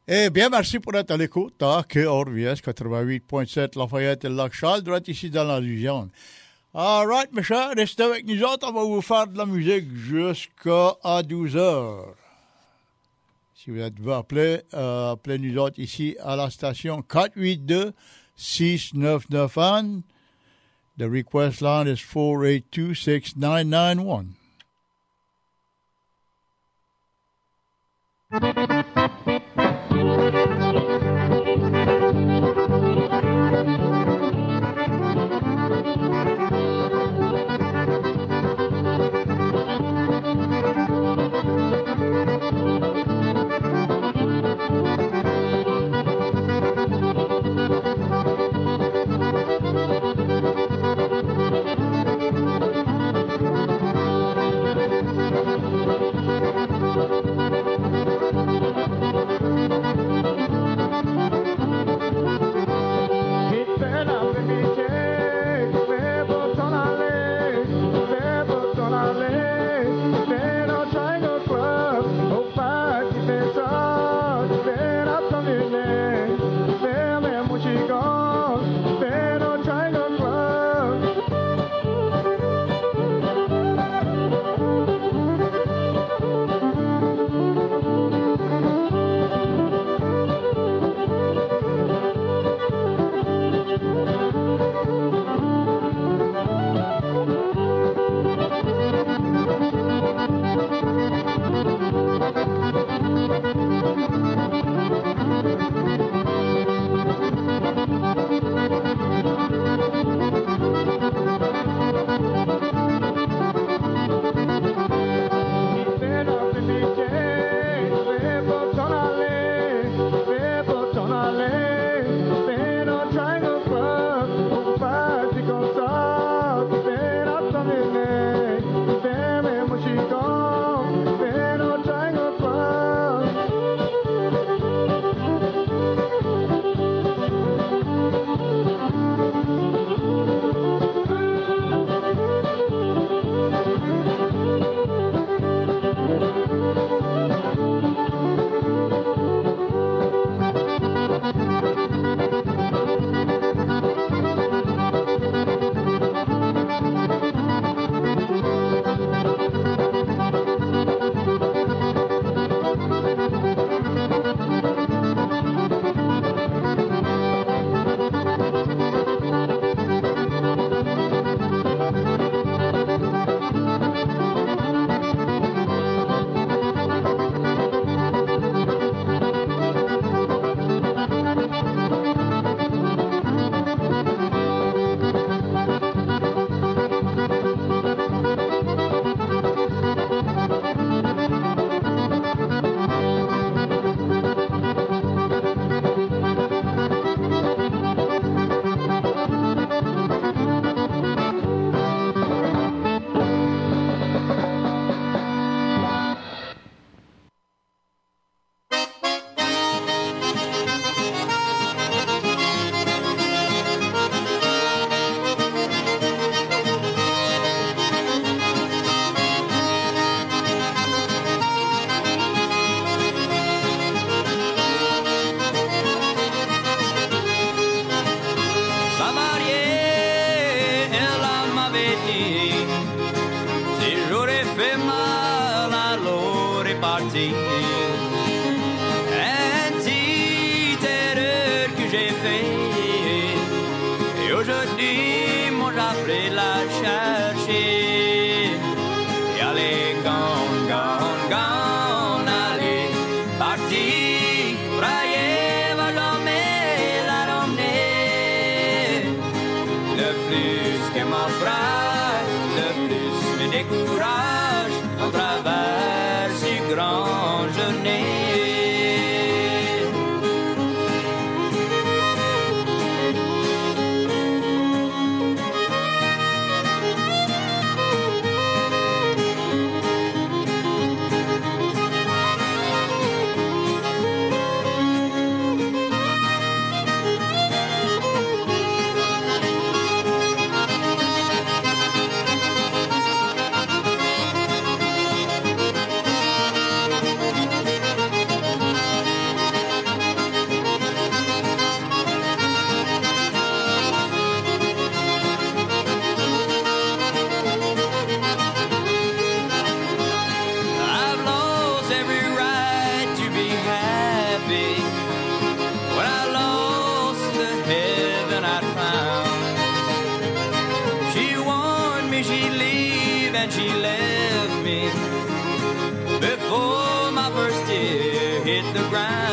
Eh bien, merci pour être à l'écoute. KRVS 88.7 Lafayette et Lac-Charles, droit ici dans la région. All right, mes chers, restez avec nous autres. On va vous faire de la musique jusqu'à 12 heures. Si vous êtes appelé, appelez nous autres ici à la station 482-6991. The request line is 482-6991.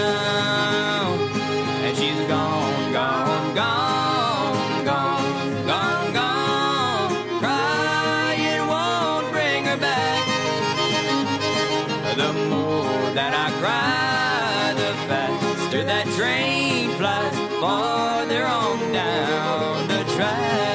And she's gone, gone, gone, gone, gone, gone. Crying won't bring her back. The more that I cry, the faster that train flies farther on down the track.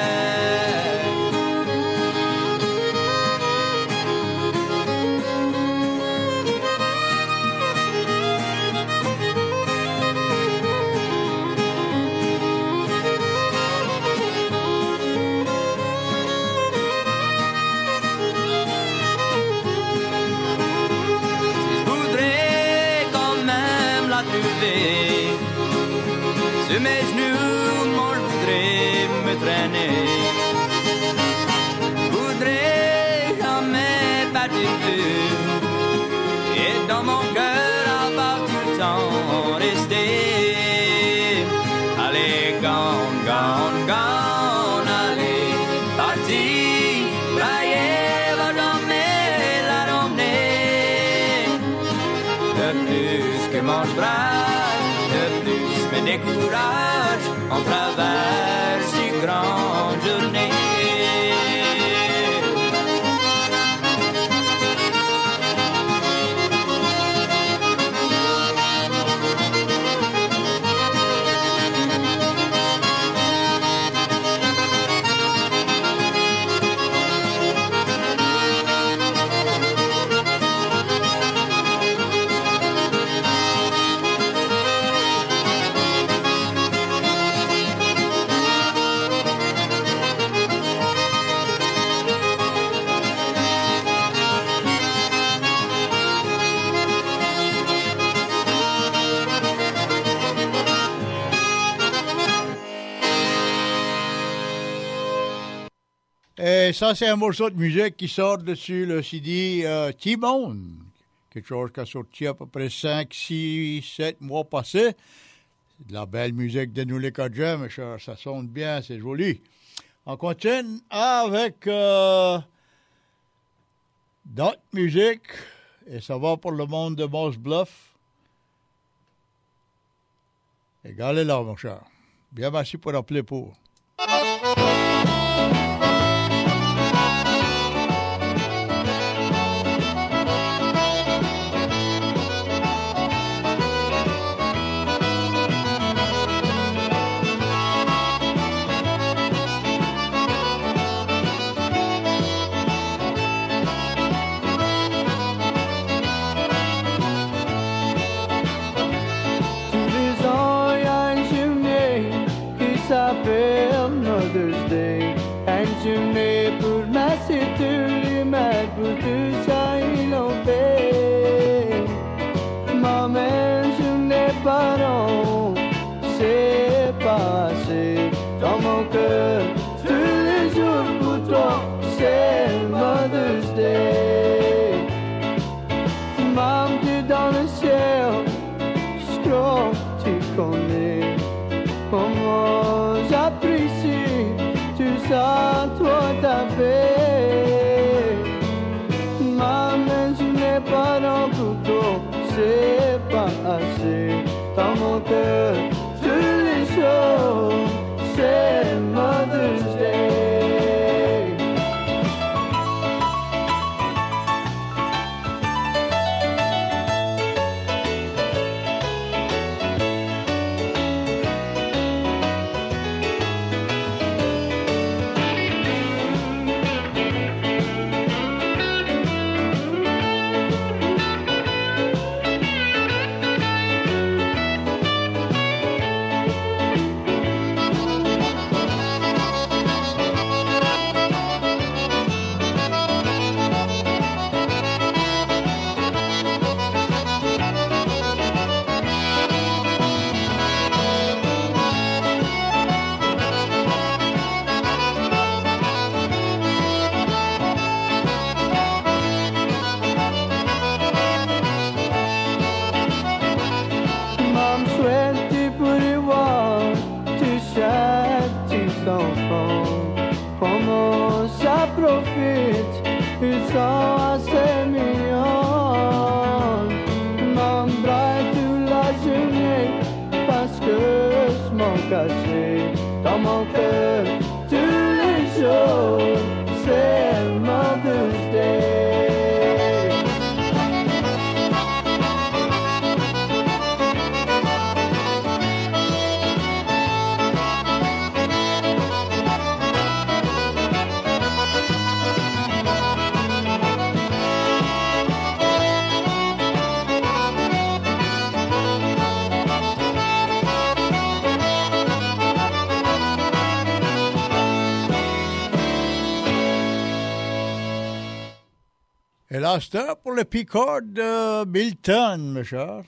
Sur mes genoux, moi je voudrais me traîner. Je voudrais jamais partir plus. Et dans mon cœur, à part tout le temps rester. Allez, gone, gone, gone, allez, parti. Brailler va jamais la ramener. De plus que mon bras, de plus me décourage, on traverse une grande journée. Et ça, c'est un morceau de musique qui sort dessus le CD T-Bone. Quelque chose qui a sorti à peu près 5, 6, 7 mois passés. C'est de la belle musique de nous les Cajun, mais ça sonne bien, c'est joli. On continue avec d'autres musiques. Et ça va pour le monde de Moss Bluff. Égalez là, mon cher. Bien merci pour appeler pour. Mother's Day. And journée pour masser tous les mal pour tout ça il en fait. Maman, je n'ai pas non, c'est passé dans mon cœur. Tous les jours pour toi, c'est Mother's Day. Maman, tu es dans le ciel, je crois que tu connais comment j'apprécie tout ça, toi t'as fait. Maman, je n'ai pas d'un couteau, c'est pas assez. Dans mon cœur, toutes les choses, c'est Mother's Day. sont cachés dans mon cœur tous les jours. C'est Mother's Day. Et là, c'est pour le Picard de Milton, mes chers.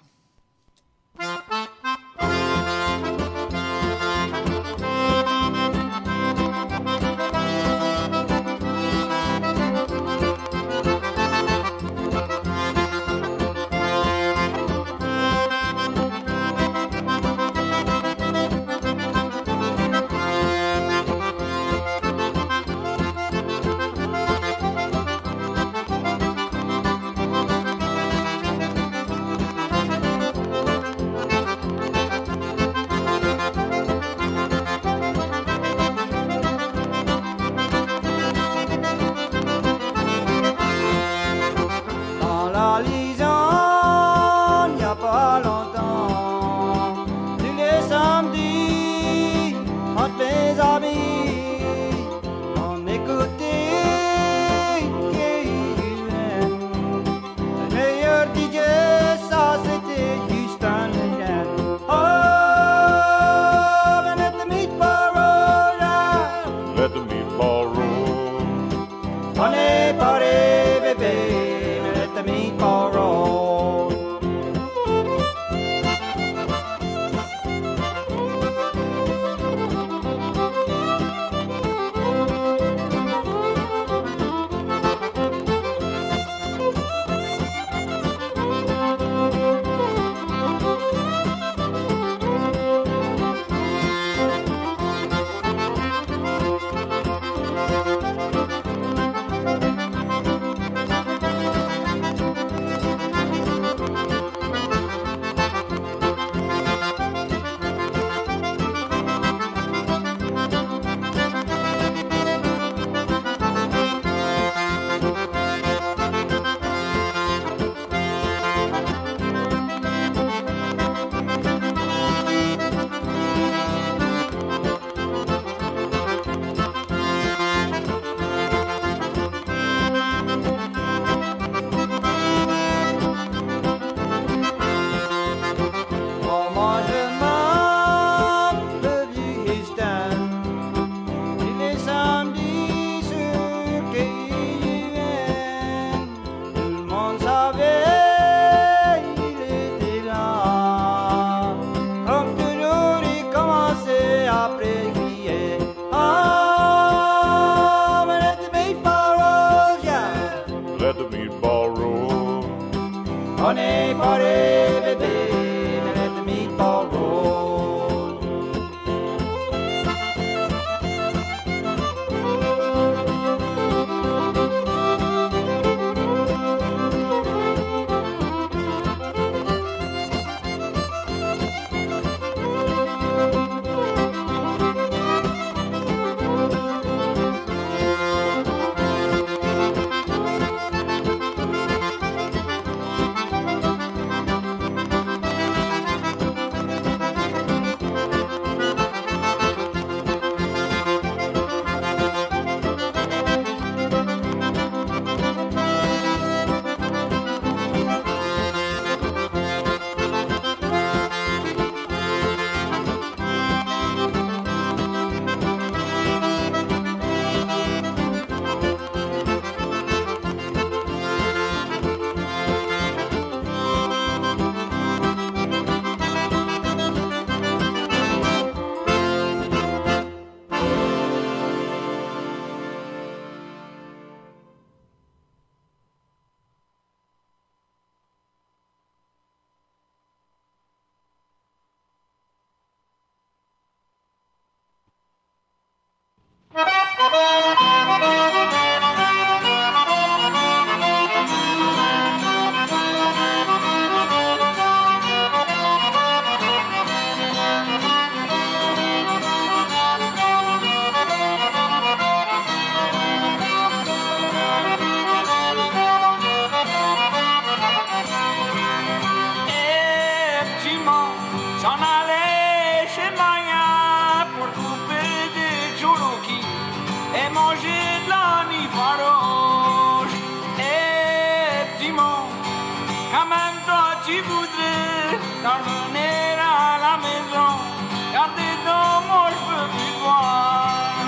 s'en allait chez Maya pour couper des Cherokee et manger de l'ani farouche. Et petit monde, quand même toi tu voudrais t'en revenir à la maison. Gardez donc, moi je veux plus te voir.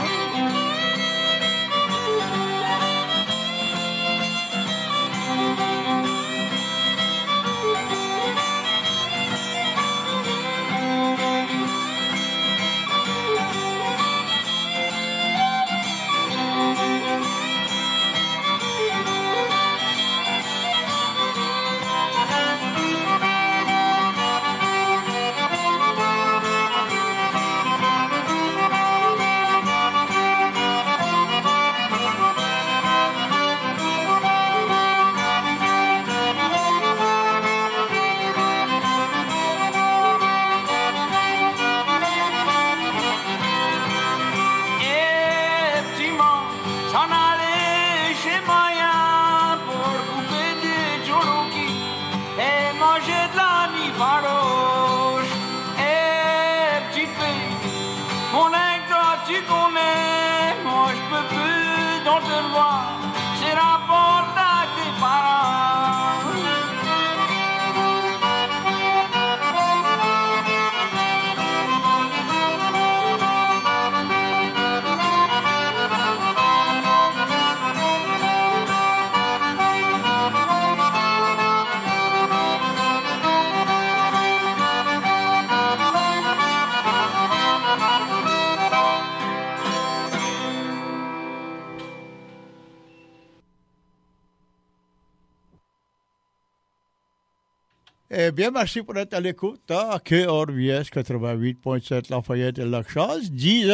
Eh bien, merci pour être à l'écoute. À KRVS 88.7 Lafayette et Lac-Charles,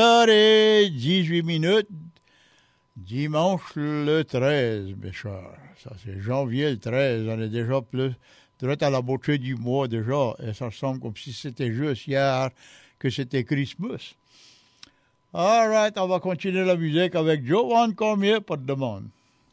10h18, dimanche le 13, mes chers. Ça, c'est janvier le 13. On est déjà plus direct à la moitié du mois déjà. Et ça semble comme si c'était juste hier que c'était Christmas. All right, on va continuer la musique avec Joanne Cormier, pas de demande.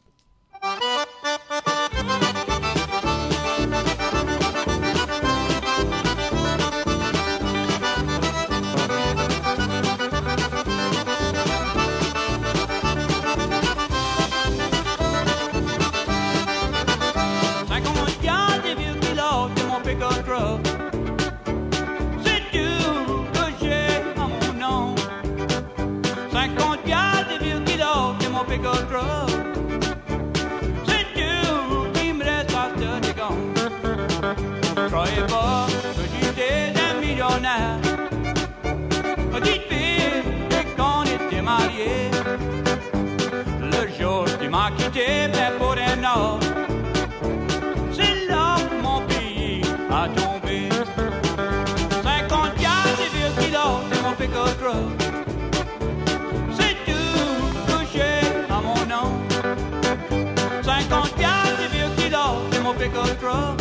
Croyez pas que j'étais un millionnaire. Dites-lui qu'on était mariés. Le jour tu m'as quitté, mais pour un autre. C'est là que mon pays a tombé. 54,1 kilos de mon pick-up truck. C'est tout touché à mon nom. 54,1 kilos de mon pick-up truck.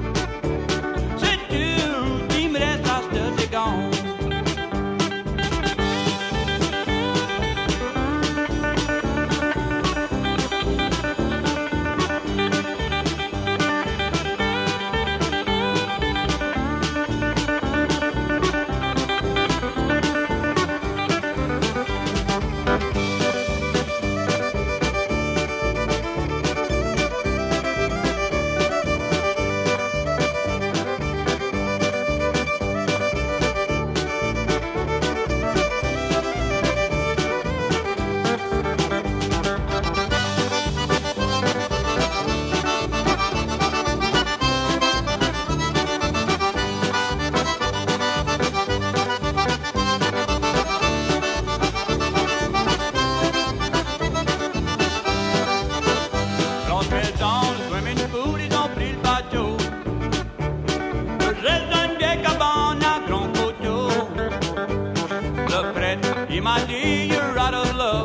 Il m'a dit, you're out of luck.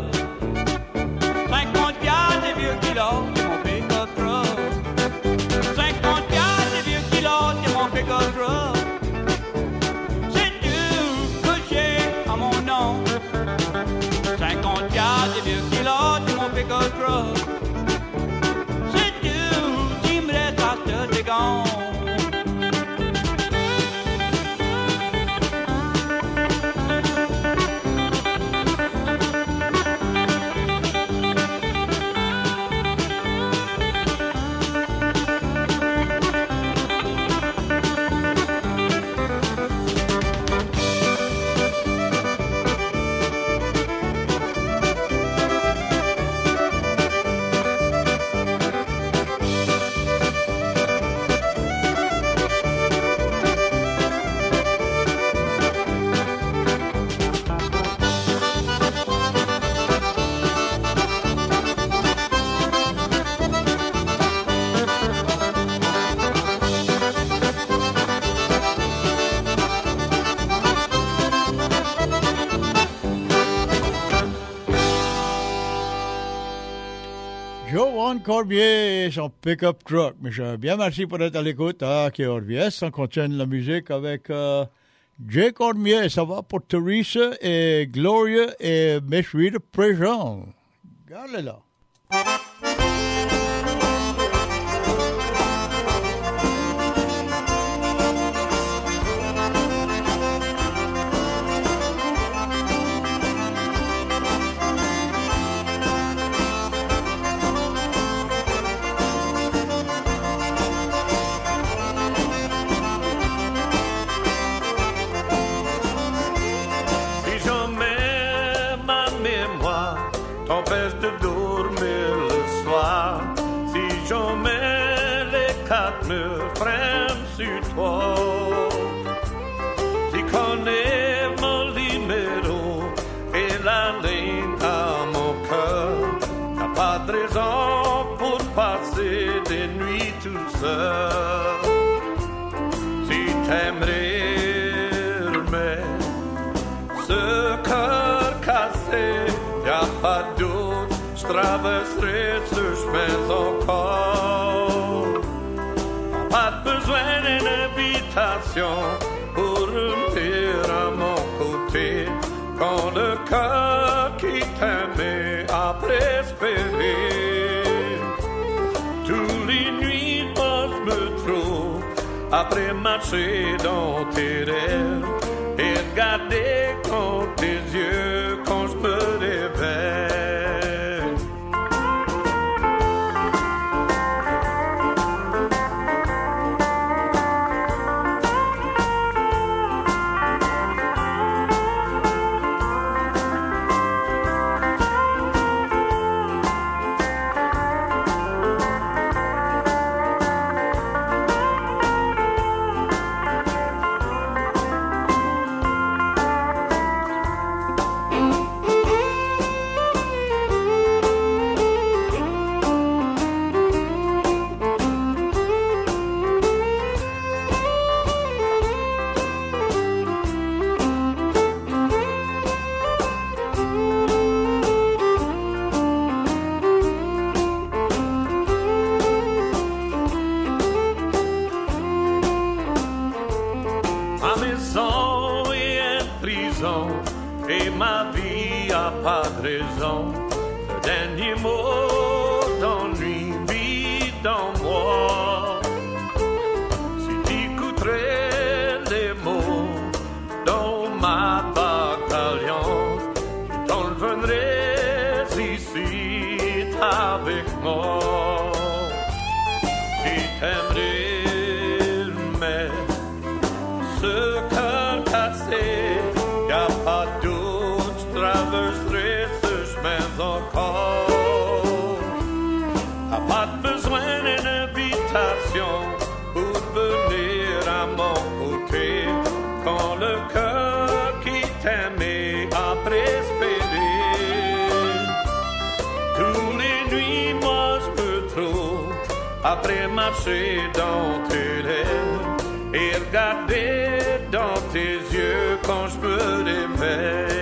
54,1 kilos de mon pick-up truck. 54,1 kilos de mon pick-up truck. C'est tout couché à mon nom. 54,1 kilos de mon pick-up truck. C'est tout, il me reste à te dégonfler. Antoine Corbier et son pick-up truck. Mais bien merci pour être à l'écoute à KRVS. On continue la musique avec Jay Cormier. Ça va pour Teresa et Gloria et Miss Rita Préjean. Regardez là. T'empêche de dormir le soir. Si jamais les quatre murs freinent sur toi, tu connais mon numéro et la ligne à mon cœur. T'as pas de raison pour passer des nuits tout seul. Si t'aimerais remettre ce cœur cassé, y'a pas doute, je traverserai ce chemin encore. Pas besoin d'une invitation pour revenir à mon côté. Quand le cœur qui t'aimait après espérer. Tous les nuits, moi je me trouve après marcher dans tes rêves et regarder dans tes yeux quand je me réveille. Et ma vie a pas de raison. Le dernier mot d'ennui vit dans moi. Si tu écouterais les mots dans ma bataillon, tu t'enleverais ici avec moi. Si t'aimerais mais ce cœur cassé, y'a pas doute, je traverserai ce chemin encore. T'as pas besoin d'une invitation pour venir à mon côté. Quand le cœur qui t'aimait après espérer. Tous les nuits, moi je me trouve après marcher dans tes rêves et regarder dans tes yeux quand je me réveille.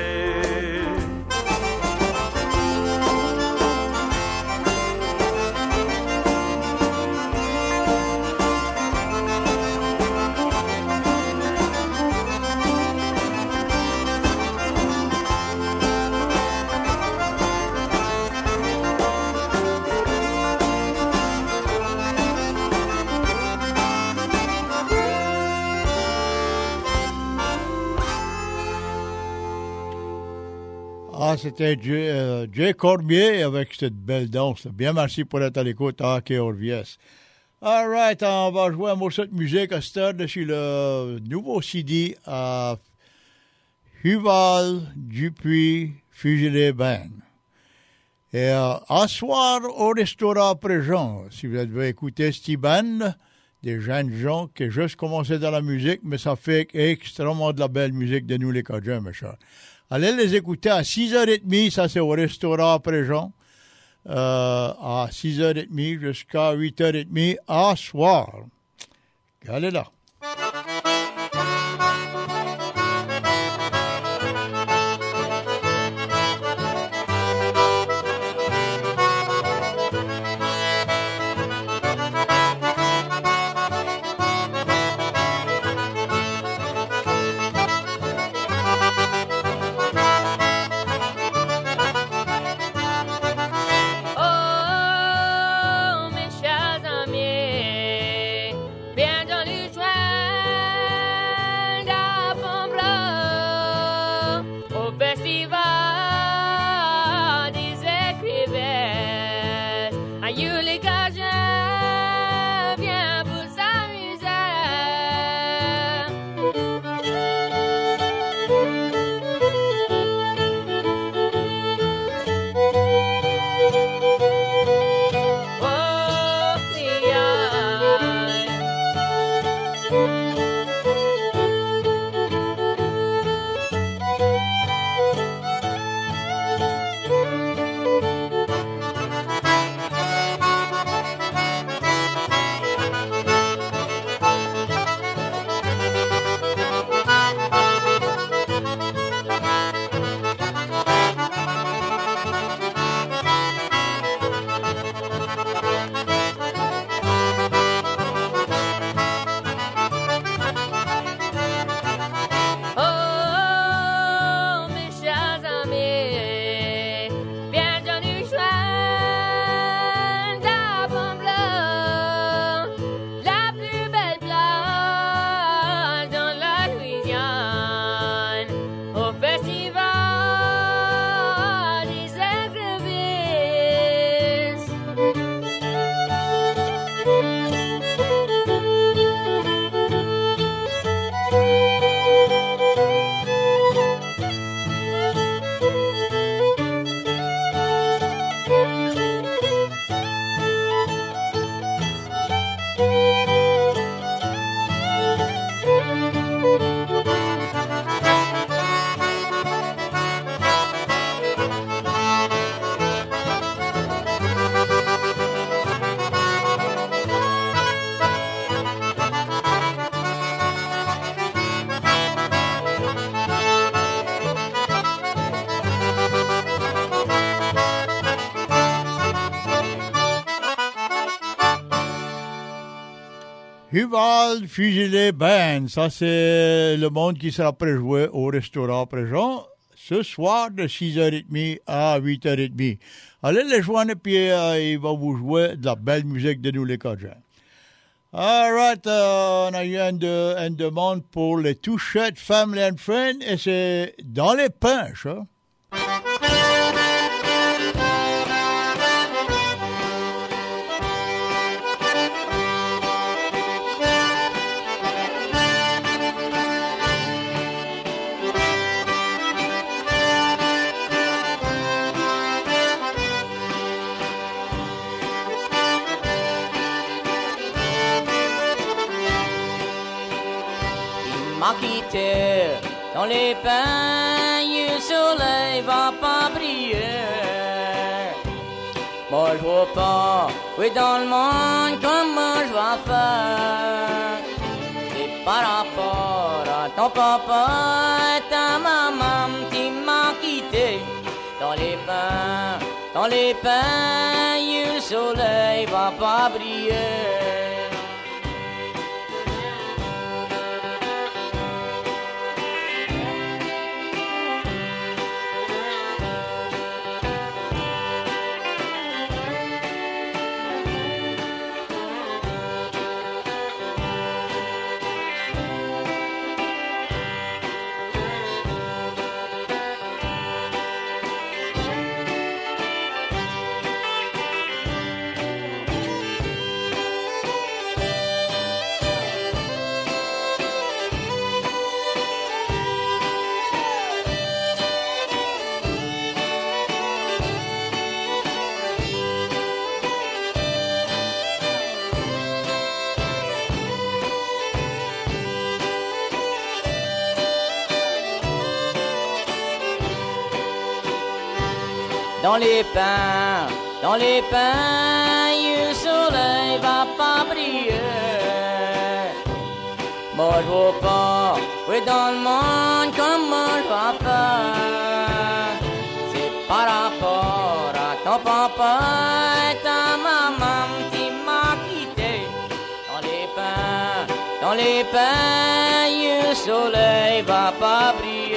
Ah, c'était Jay Cormier avec cette belle danse. Bien merci pour être à l'écoute à KRVS. All right, on va jouer un morceau de musique à cette heure sur le nouveau CD à Huval Dupuis Fugilet Band. Et à soir au restaurant Préjean, si vous avez écouté cette band, des jeunes gens qui juste commencé dans la musique, mais ça fait extrêmement de la belle musique de nous les Cajuns, mes chers. Allez les écouter à 6h30, ça c'est au restaurant Préjean, à 6h30 jusqu'à 8h30 à soir. Allez là. Huval Fusillé Band, ça c'est le monde qui sera pré-joué au restaurant présent ce soir de 6h30 à 8h30. Allez les joindre et puis il va vous jouer de la belle musique de nous les Cajuns. Alright, on a eu une demande pour les Touchettes Family and Friends et c'est dans les pinches. Hein? Quitté dans les pins, le soleil va pas briller. Moi je vois pas, oui dans le monde, comment je vais faire. C'est par rapport à ton papa et ta maman qui m'a quitté. Dans les pins, le soleil va pas briller. Dans les pins, le soleil va pas briller. Moi je vois pas, oui dans le monde, comment je vais faire. C'est par rapport à ton papa et ta maman qui m'a quitté. Dans les pins, le soleil va pas briller.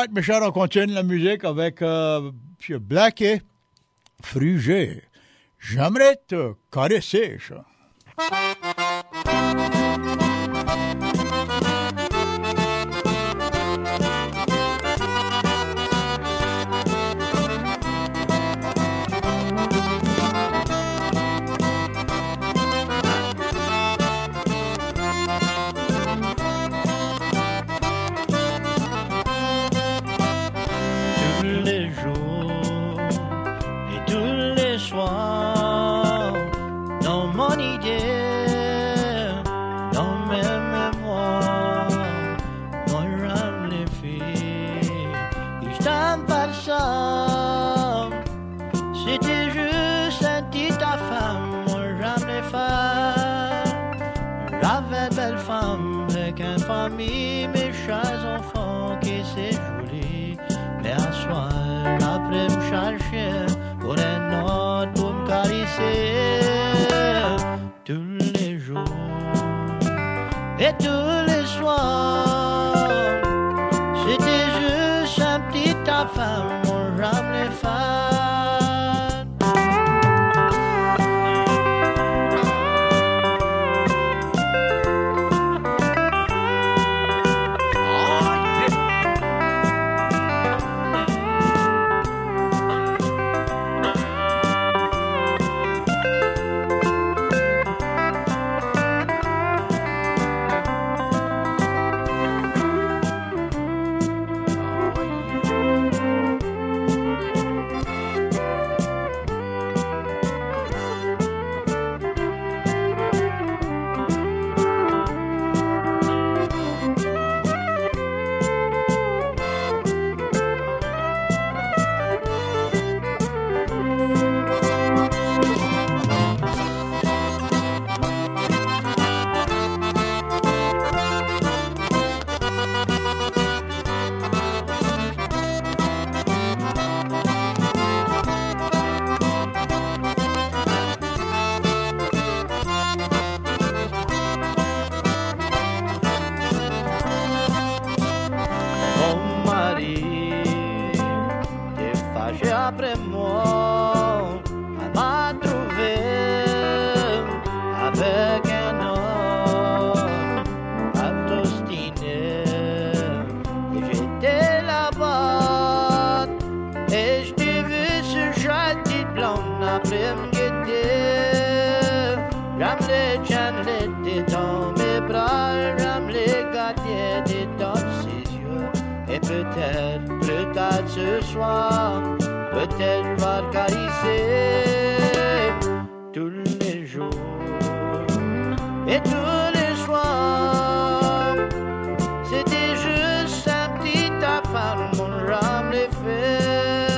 right, mes chers, on continue la musique avec Monsieur Blackie, Frugé. J'aimerais te caresser, ça. Famille, mes chers enfants, qui c'est joli. Mais à soir, après me chercher pour un autre pour me caresser tous les jours et tous les soirs. C'était juste un petit affaire, mon rame les femmes. Après moi, elle m'a trouvé avec un homme obstiné. Et j'étais là-bas et je t'ai vu ce joli blonde après me guetter. J'aime les chanter dans mes bras, j'aime les garder dans ses yeux. Et peut-être plus tard ce soir, peut-être va le caresser tous les jours et tous les soirs. C'était juste un petit affaire, mon rame les fait.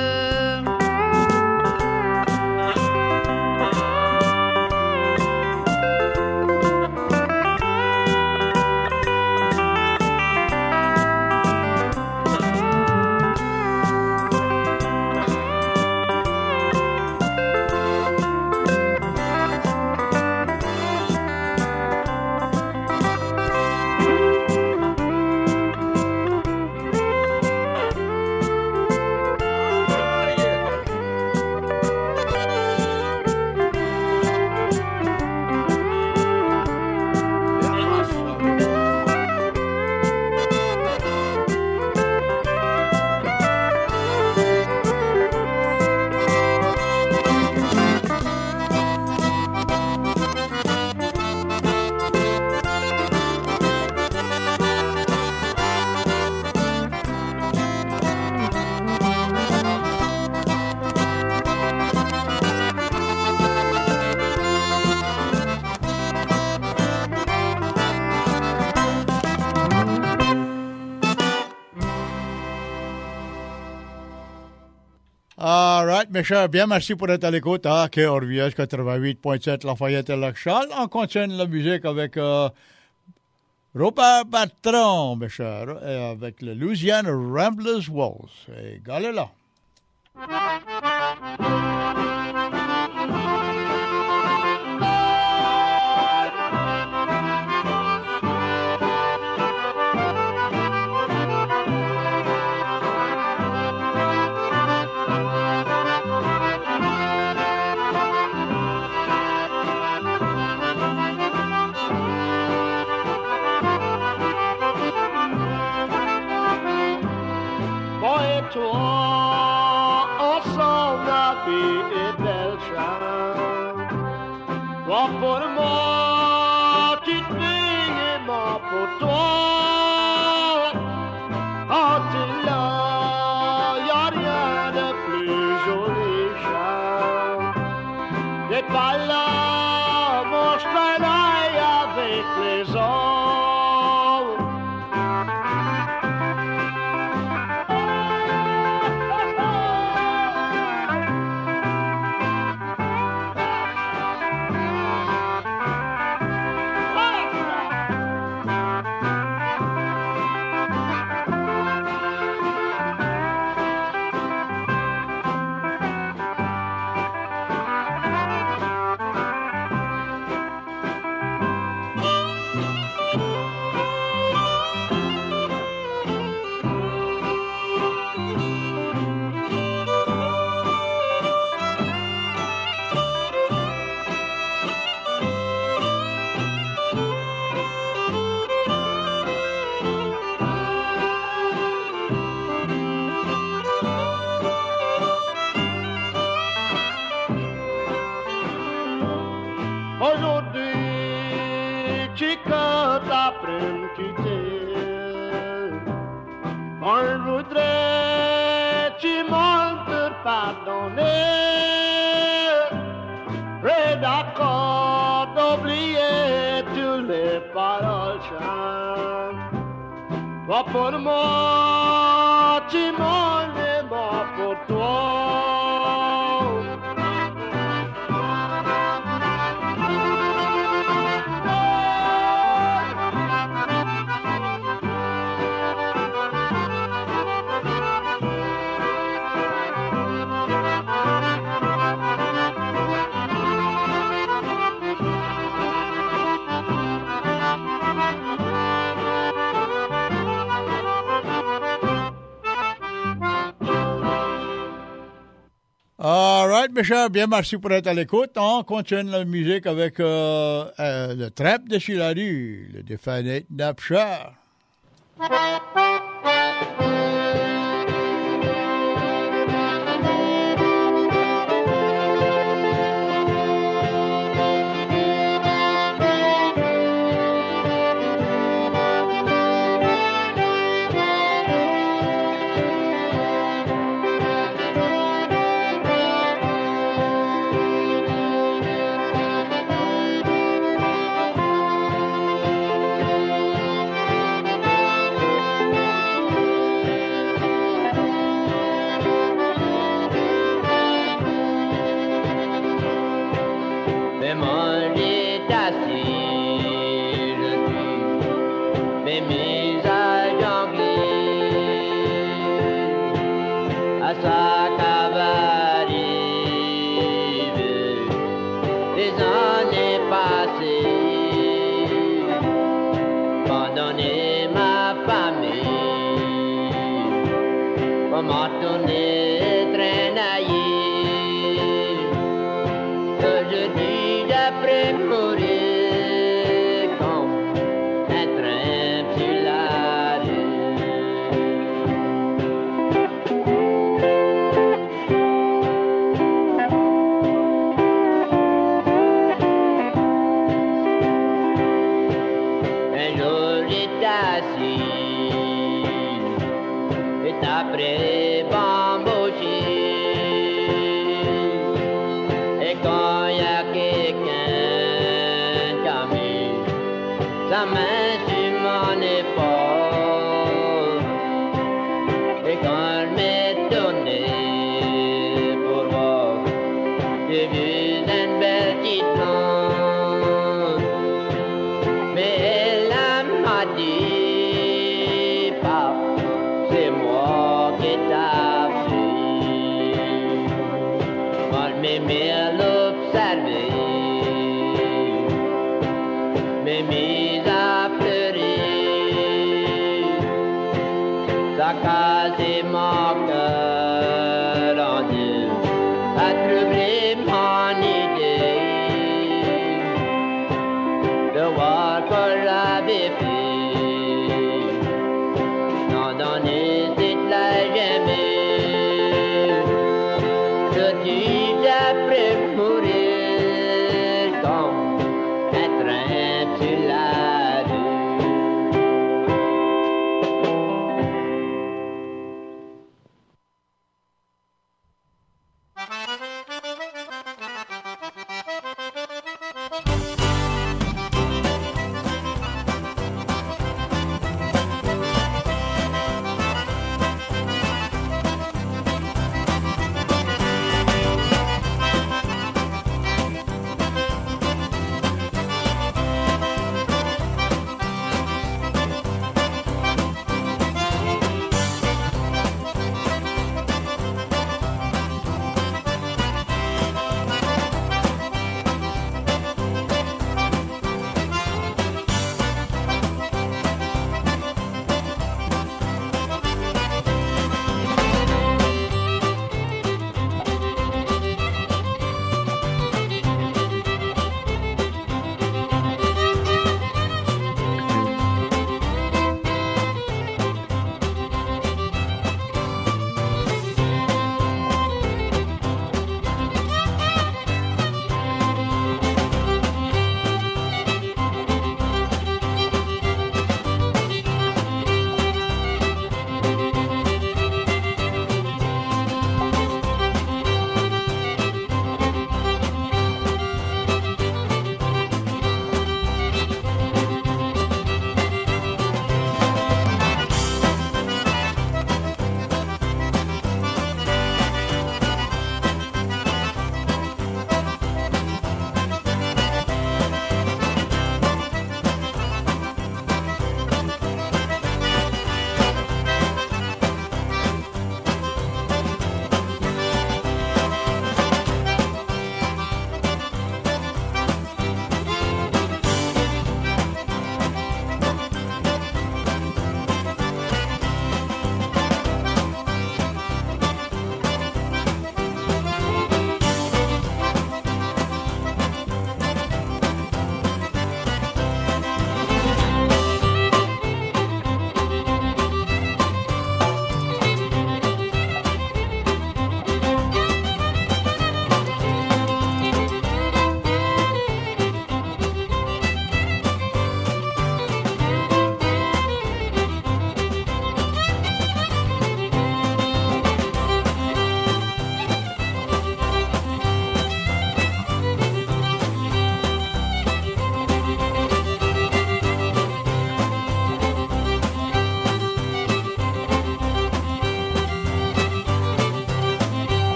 All right, mes chers, bien merci pour être à l'écoute à KRVS 88.7 Lafayette et Lac-Charles. On continue la musique avec Robert Bertrand, mes chers, et avec le Louisiana Ramblers Waltz. Et galez là. n'est pas là, mon travail avec les autres. Aujourd'hui, chica, t'apprends me quitter. On voudrait, tu m'en te pardonner. Et d'accord d'oublier toutes les paroles chantes. Toi pour moi, tu m'en es moi pour toi. All right, mes chers, bien merci pour être à l'écoute. On continue la musique avec le trap de Chiladu, le Definite Napshar.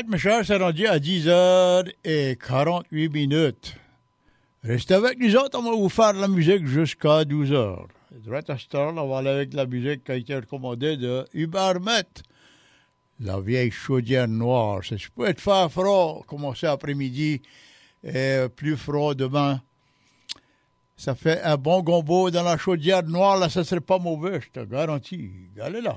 right, mes chers, c'est rendu à 10h48. Restez avec nous autres, on va vous faire de la musique jusqu'à 12h. Right à cette heure, on va aller avec la musique qui a été recommandée de Hubert Met, La vieille chaudière noire. Ça peut être faire froid, commencer après-midi, et plus froid demain. Ça fait un bon gombo dans la chaudière noire, là, ça serait pas mauvais, je te garantis. Allez là.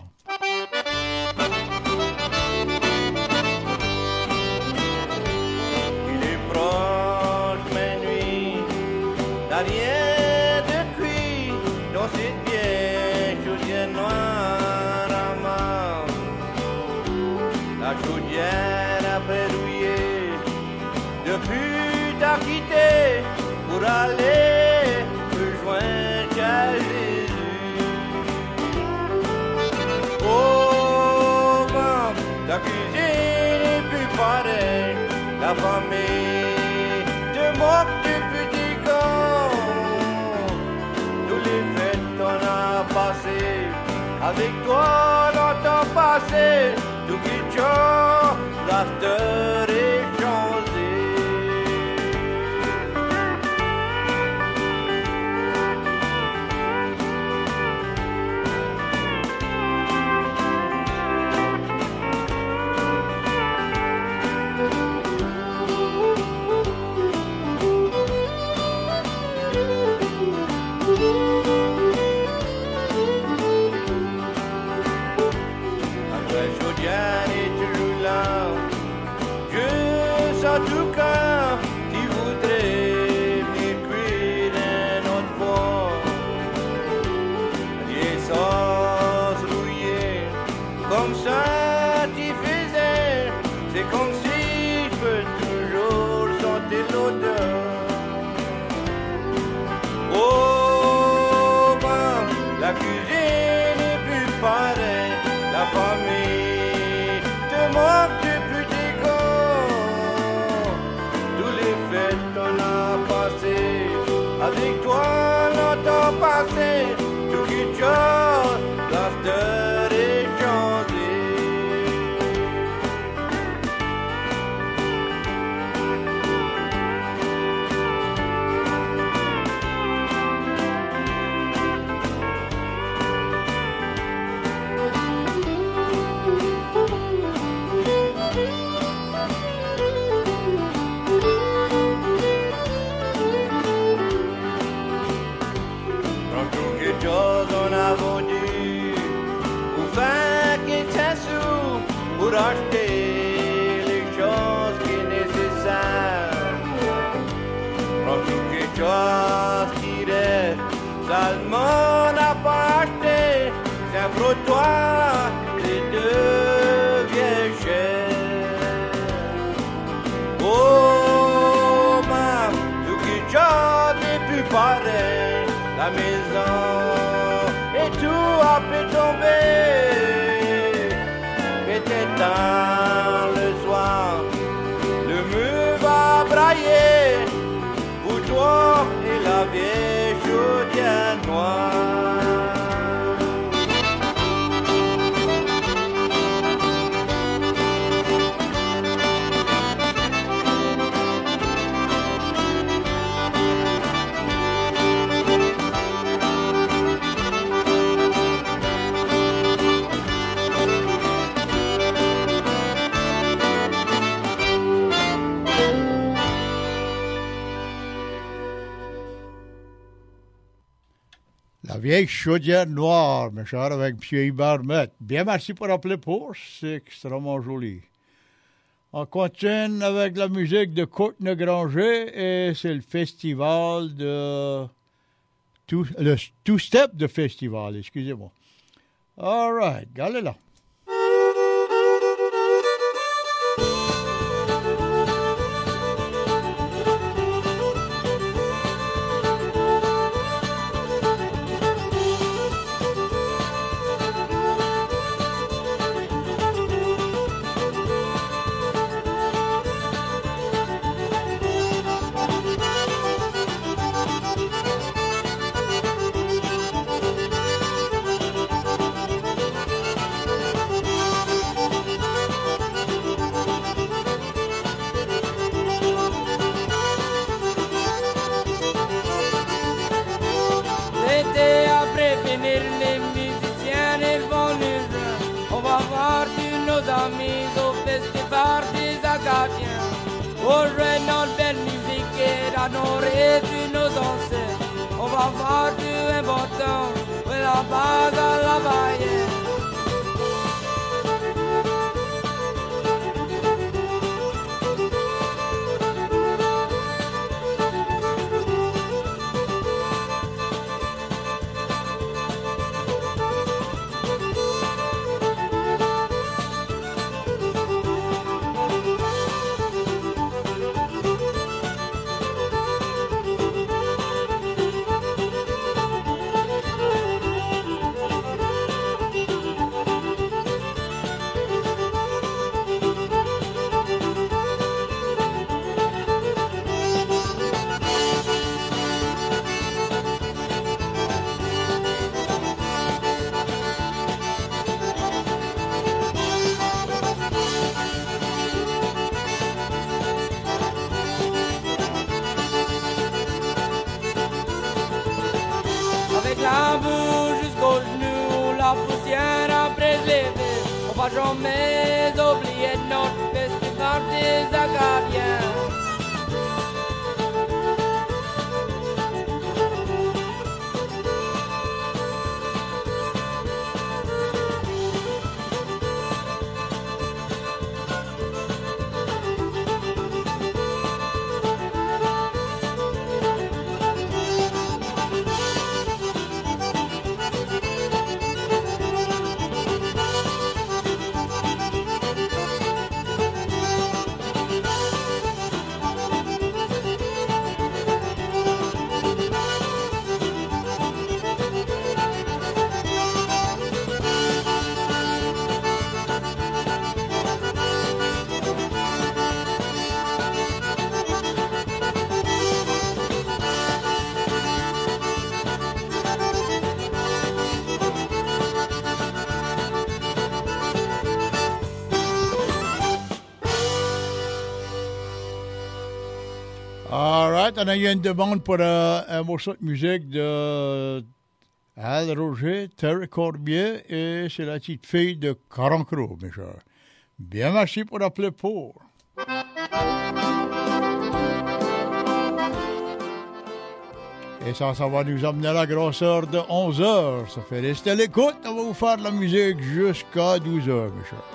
Il est proche minuit, derrière de cuir, dans cette vieille chaudière noire à main. La chaudière a brouillé, depuis t'a quitté pour aller rejoindre Jésus. Oh, maman, ta cuisine est plus pareille. La famille te moque du petit gants. Tous les fêtes qu'on a passées, avec toi longtemps passé, tout qui tient, la steur est changée. En tout cas, qui voudrait m'écrire un autre fois, l'essence rouillée, comme ça tu faisais, c'est comme si je peux toujours sentir l'odeur. Oh, ben, la cuisine est plus pareille, la famille te manque du petit gars. On a passé, avec toi longtemps passé, tout qui change, la steur est changée. On a vendu pour faire quelques sous pour acheter les choses qui sont nécessaires. Prends quelque chose qui reste, seulement n'a pas acheté, c'est un frottoir, c'est devient cher. Oh, maman, tout quelque chose n'est plus pareil, la maison. Et tout a pu tomber, peut-être tard le soir, le mur va brailler pour toi et la vieille chaudière noire. La vieille chaudière noire, mes chers, avec M. Hubert Met. Bien, merci pour appeler pour, c'est extrêmement joli. On continue avec la musique de Courtney Granger et c'est le festival de... le two-step de festival, excusez-moi. All right, allez là. honorer tous nos ancêtres. On va voir du un bon temps, ouais, la base à la barrière. Avec la boue jusqu'aux genoux, la poussière après lever. On va jamais oublier notre festival des Acadiens. All right, on a eu une demande pour un morceau de musique de Al Roger, Terry Corbier, et c'est la petite fille de Carancro, mes chers. Bien, merci pour appeler pour. Et ça va nous amener à la grosseur de 11 heures. Ça fait rester à l'écoute, on va vous faire de la musique jusqu'à 12 heures, mes chers.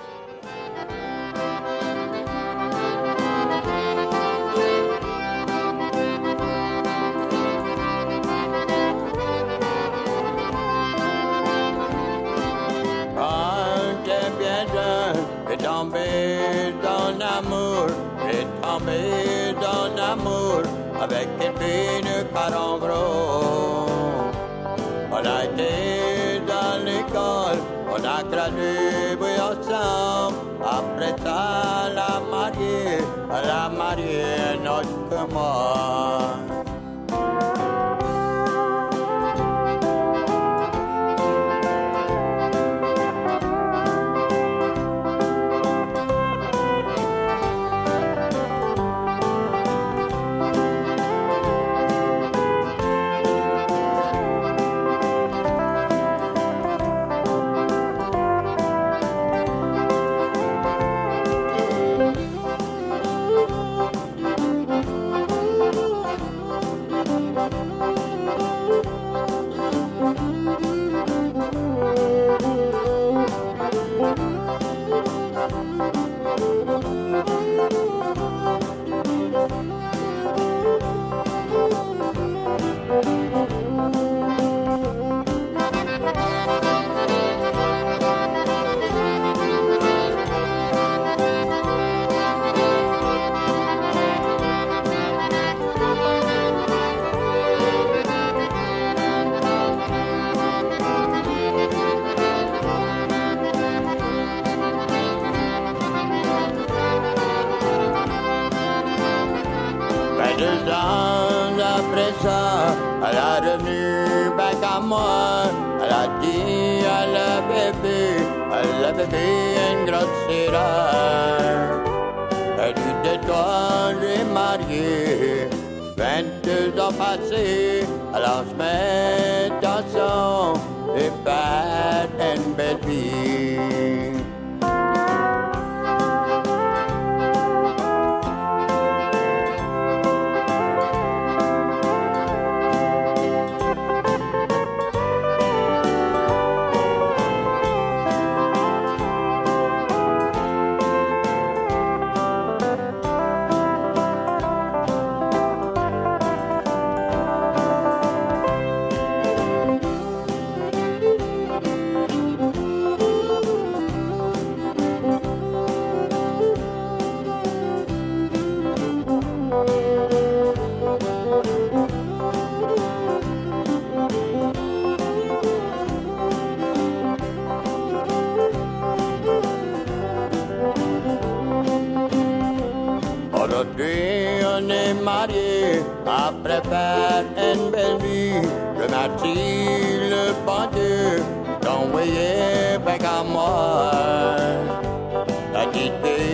Tombé dans l'amour, j'ai tombé dans l'amour avec une fille de Carancro. On a été dans l'école, on a gradué ensemble. Après ça, elle a marié un autre que moi. Elle a revenu back à moi. Elle a dit à la bébé une grosse sirène. Elle dit de toi, j'ai marié. 22 ans passés, alors je mets dans son et faire une belle vie. Aujourd'hui on est mariés, après faire une belle vie, je remercie le bon Dieu d'envoyer avec à moi. La petite